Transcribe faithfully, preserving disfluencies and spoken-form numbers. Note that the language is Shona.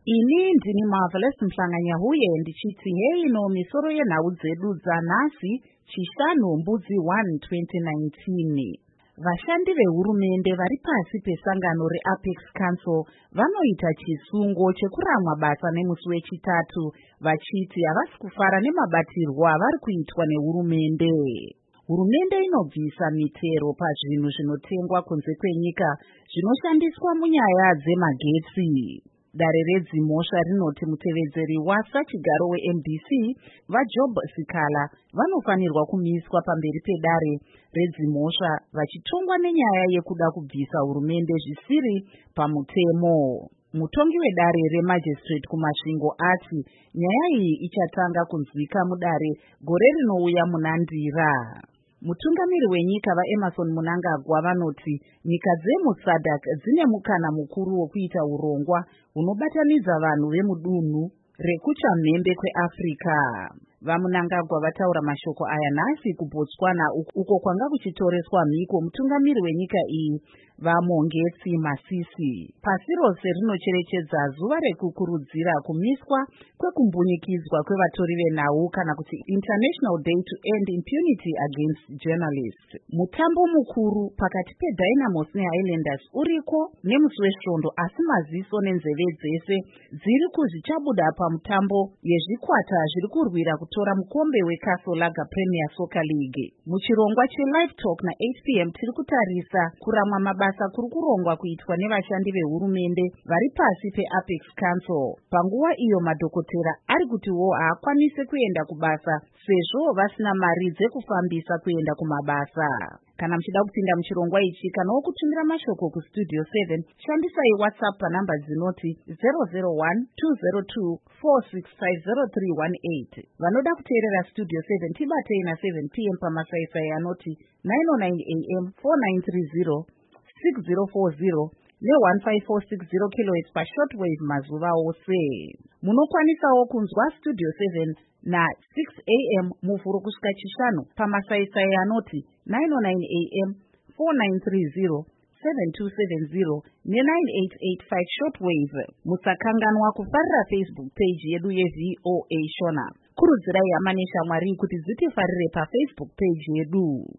Ini ndini Marvelous Mhlanganyahuye ndichiti hei no misoro yenhau dzedu dzanhasi chishanu mbudzi one twenty nineteen. Vashandi vehurumende vari pasi pesangano reApex Council vanoita chisungo chekuramwa basa nemusi wechitatu vachiti havasi kufara nemabatirwo avari kuitwa nehurumende. Hurumende inobvisa mitero pazvinhu zvinotengwa kunze kwenyika zvinoshandiswa munyaya dzemagetsi. Dare redzimhosva rinoti mutevedzeri wasachigaro weM D C vaJob Sikala vanofanirwa kumiswa pamberi pedare redzimhosva vachitongwa nenyaya yekuda kubvisa hurumende zvisiri pamutemo. Mutongi wedare remajistrate kumasvingo ati nyaya iyi ichatanga kunzwika mudare gore rinouya munandira. Mutungamiri wenyika vaEmmerson Mnangagwa vanoti nyika dzemuSADC dzine mukana mukuru wokuita urongwa hunobatanidza vanhu vemudunhu rekuchamhembe kweAfrica. VaMnangagwa vataura mashoko aya nhasi kuBotswana uko kwanga kuchitoreswa mhiko mutungamiri wenyika iyi vaMongetsi Masisi. Pasi rose rinocherechedza zuva rekukurudzira kumiswa kwekumbunyikidzwa kwevatori venhau kana kuti International Day to End Impunity Against Journalists. Mutambo mukuru pakati peDynamos neHighlanders uriko nemusi wesvondo, asi maziso nenzeve dzese dziri kuzvichabuda pamutambo yezvikwata zviri kurwira kutora mukombe weCastle Lager Premier Soccer League. Muchirongwa cheLive Talk na-eight p m tiri kutarisa kuramwa mabasa kuri kurongwa kuitwa nevashandi vehurumende vari pasi peApex Council. Panguva iyo madhokotera ari kutiwo haakwanise kuenda kubasa sezvo vasina mari dzekufambisa kuenda kumabasa. Kana muchida kupinda muchirongwa ichi kanawo kutumira mashoko kustudio seven, shandisai WhatsApp panhamba dzinoti zero zero one two zero two four six five zero three one eight. Vanoda kuteerera Studio seven tibatei na seven p m pamasaisai anoti nine oh nine a m four nine three zero six zero four zero ne one five four six zero kilohertz pashortwave mazuva ose. Munokwanisawo kunzwa Studio seven na six a m muvhuro kusvika chishanu pamasaisai anoti nine oh nine a m four nine three zero seven two seven zero ne nine eight eight five shortwave. Musakanganwa kufarira Facebook page yedu yeV O A Shona. Kurudzirai hama neshamwari kuti dzitifarire paFacebook page yedu.